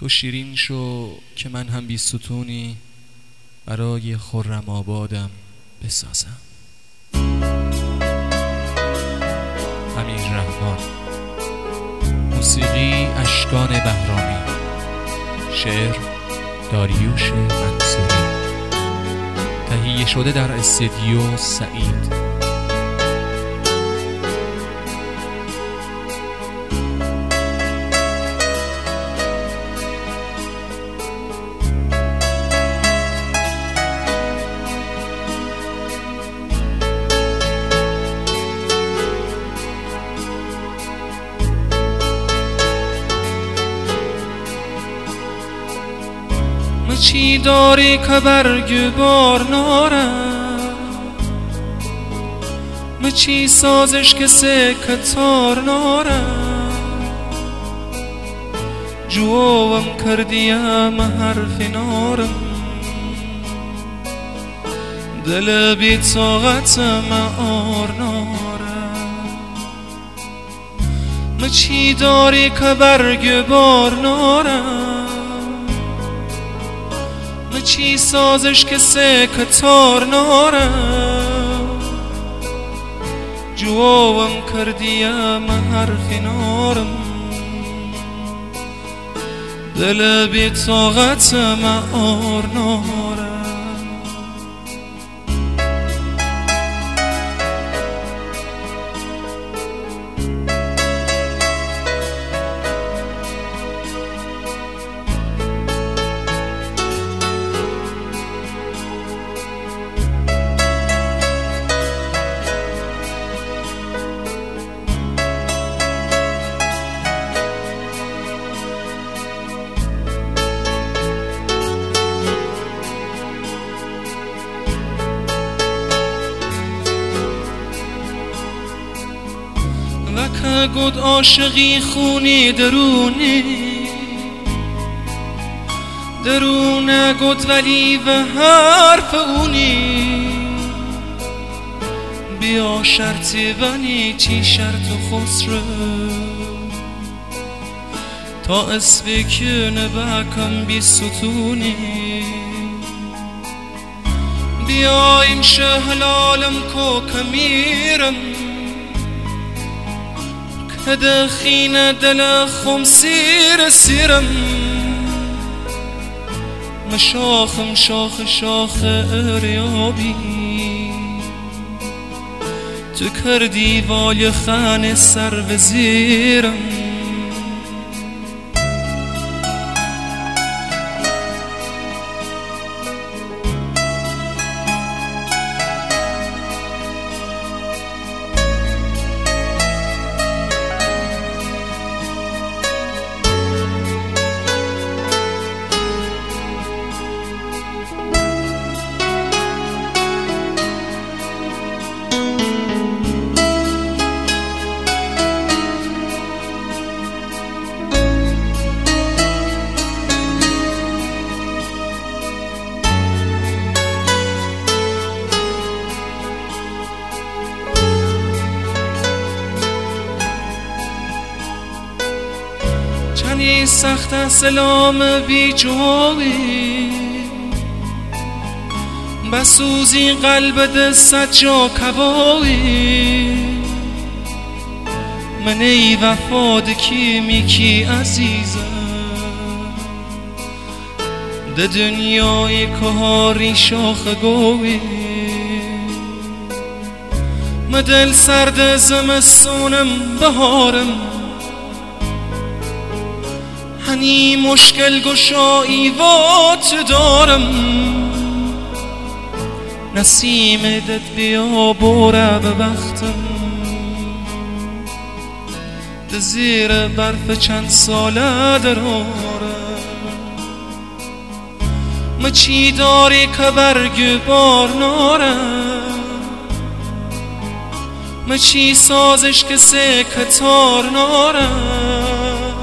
تو شیرین شو که من هم بی ستونی برای خرم آبادم بسازم. امیررحمان. موسیقی اشکان بهرامی. شعر داریوش منصوری. تهیه شده در استودیو سعید. چی داری که برگ بار نارم؟ چی سازش که سکتار نارم؟ جوام کردیم حرفی نارم، دل بی طاقتم آر نارم. چی داری که برگ بار نارم؟ چی سازش که سکتار نارم؟ جوابم کردیم حرفی نارم، دل بی طاقتم آر نارم. وکه گود عاشقی خونی درونه گود ولی و حرف اونی. بیا شرطی ونی چی شرط و خسره تا اسبی کنه بکم بی ستونی. بیا این شهلالم کو کمیرم که دخین دل خم سیرم. مشاخم شاخ اریابی تو کردی وای خانه سر و زیرم. چنی سخت سلام بی جوابی بسوزی قلب دست جا کبایی. من ای وفاد کی عزیزم ده دنیای کهاری شاخ گوی. مدل سرد زمستونم بهارم هنی مشکل گشایی وات دارم. نسیم دد بیا بوره به بختم ده زیر برف چند ساله درارم. چی داری که برگ بار نارم؟ چی سازش که سکتار نارم؟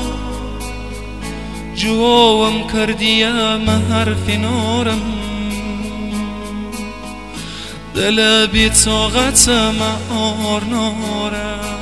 جوابم کردیم حرفی نارم، دل بی طاقتم آر نارم.